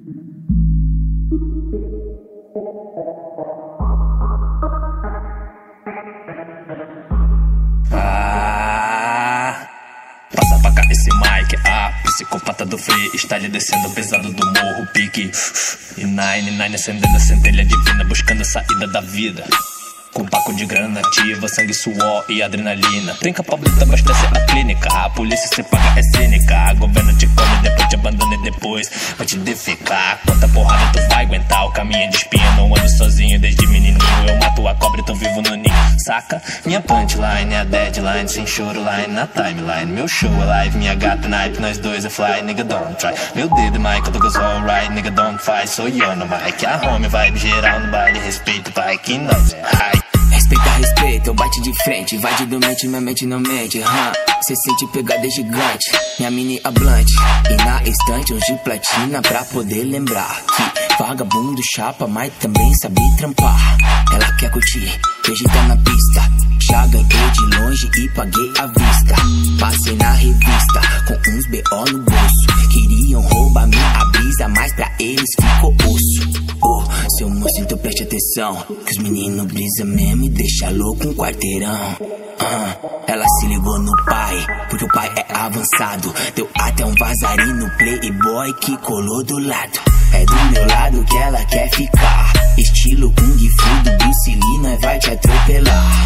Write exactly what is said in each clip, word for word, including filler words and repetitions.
Ah, passa pra cá esse mic, ah, psicopata do freestyle descendo pesado do morro, pique. E nine, nine acendendo a centelha divina, buscando a saída da vida. Com paco de grana ativa, sangue, suor e adrenalina. Trinca pablita, abastece a clínica. A polícia se paga, é cínica. Governo te come, depois te abandona e depois vai te defecar. Quanta porrada tu vai aguentar? O caminho é de espinha, não ando sozinho desde menininho. Eu mato a cobra e tô vivo no ninho, saca? Minha punchline é a deadline, sem choro line na timeline. Meu show é live, minha gata naipe, nós dois é fly, nigga don't try. Meu dedo é Michael Douglas alright, nigga don't fight. Sou eu no mic, a home vibe geral no baile. Respeito, pai, que nós é high. Respeita, respeita, eu bate de frente. Vai de do mente, minha mente não mente, huh? Cê sente pegada gigante, minha mini ablante. E na estante uns de platina pra poder lembrar que vagabundo chapa, mas também sabe trampar. Ela quer curtir, vegetar na pista. Já ganhei de longe e paguei à vista. Passei na revista com uns B O no bolso. Queriam roubar minha brisa, mas pra eles ficou osso. Oh, seu moço, então preste atenção, que os meninos brisa mesmo e deixa louco um quarteirão. uh, Ela se ligou no pai, porque o pai é avançado. Deu até um vazarinho no playboy que colou do lado. É do meu lado que ela quer ficar, estilo Kung Fu do Bruce Lee, nós vai te atropelar.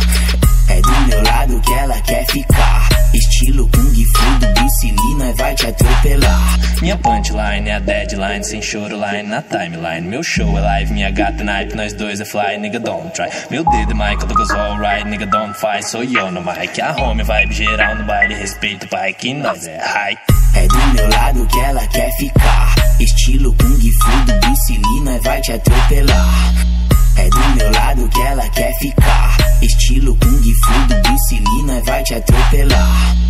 É do meu lado que ela quer ficar, estilo Kung Fu do Bruce Lee, nós vai te atropelar. Minha punchline é a deadline, sem choro line na timeline. Meu show é live, minha gata naipe, nós dois é fly, nigga don't try. Meu dedo é Michael Douglas alright, nigga don't fight. Sou eu no mic, a home vibe geral no baile. Respeito, pai, que nós é high. É do meu lado que ela quer ficar, estilo Kung Fu do Bruce Lee, nós vai te atropelar. É do meu lado que ela quer ficar, estilo Kung Fu do Bruce Lee, nós vai te atropelar.